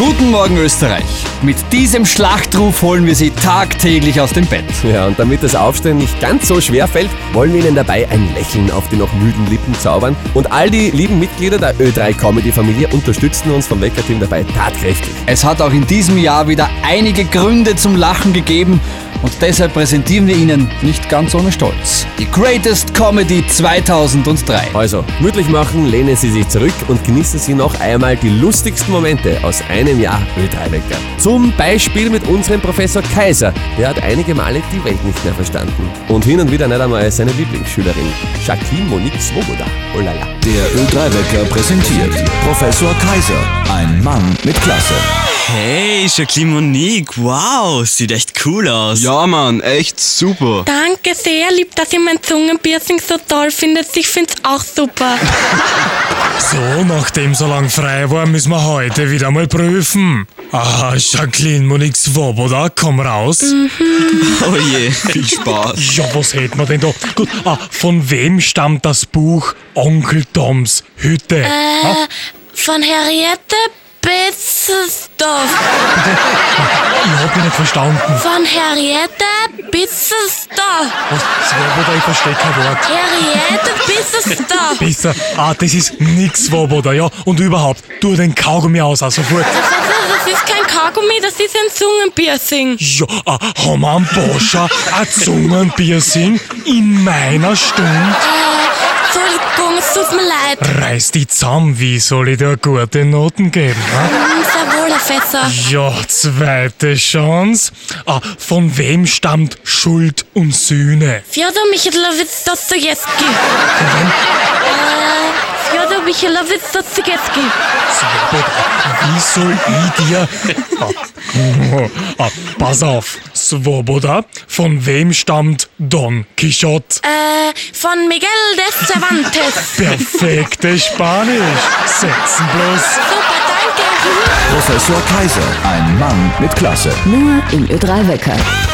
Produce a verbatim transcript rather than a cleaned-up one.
Guten Morgen Österreich. Mit diesem Schlachtruf holen wir Sie tagtäglich aus dem Bett. Ja, und damit das Aufstehen nicht ganz so schwer fällt, wollen wir Ihnen dabei ein Lächeln auf die noch müden Lippen zaubern. Und all die lieben Mitglieder der Ö drei Comedy-Familie unterstützen uns vom Wecker-Team dabei tatkräftig. Es hat auch in diesem Jahr wieder einige Gründe zum Lachen gegeben und deshalb präsentieren wir Ihnen nicht ganz ohne Stolz die Greatest Comedy zweitausenddrei. Also, gemütlich machen, lehnen Sie sich zurück und genießen Sie noch einmal die lustigsten Momente aus einem Jahr Ö drei Wecker. Zum Beispiel mit unserem Professor Kaiser. Der hat einige Male die Welt nicht mehr verstanden. Und hin und wieder nicht einmal seine Lieblingsschülerin, Jacqueline Monique Svoboda. Oh la la. Der Ö drei Wecker präsentiert Professor Kaiser, ein Mann mit Klasse. Hey, Jacqueline Monique, wow, sieht echt cool aus. Ja, Mann, echt super. Danke sehr, lieb, dass ihr mein Zungenpiercing so toll findet. Ich find's auch super. So, nachdem so lang frei war, müssen wir heute wieder mal prüfen. Aha, Jacqueline Monique Svoboda, komm raus. Mhm. Oh je. Viel Spaß. Ja, was hätten wir denn da? Gut, ah, von wem stammt das Buch Onkel Toms Hütte? Äh, Ah? von Henriette Bitzesdorf. Ich hab dich nicht verstanden. Von Henriette Bitzesdorf. Was? Svoboda, ich verstehe kein Wort. Henriette Bitzesdorf. Besser, ah, das ist nix Svoboda, ja? Und überhaupt, tu den Kaugummi aus, auch sofort. Das ist kein Kaugummi, das ist ein Zungenpiercing. Ja, ah, haben wir einen Boscher, ein Zungenpiercing in meiner Stunde? Entschuldigung, es tut mir leid. Reiß dich zusammen, wie soll ich dir gute Noten geben? Ha? Hm, sehr wohl, Professor. Ja, zweite Chance. Ah, von wem stammt Schuld und Sühne? Fjodor Michailowitsch Dostojewski. Äh, Fjodor Michailowitsch Dostojewski. Svoboda, wie soll ich dir... Ah, ah, pass auf, Svoboda, von wem stammt Don Quixote? Äh, von Miguel de Cervantes. Perfekte Spanisch. Setzen bloß. Super, danke. Professor Kaiser, ein Mann mit Klasse. Nur im Ö drei Wecker.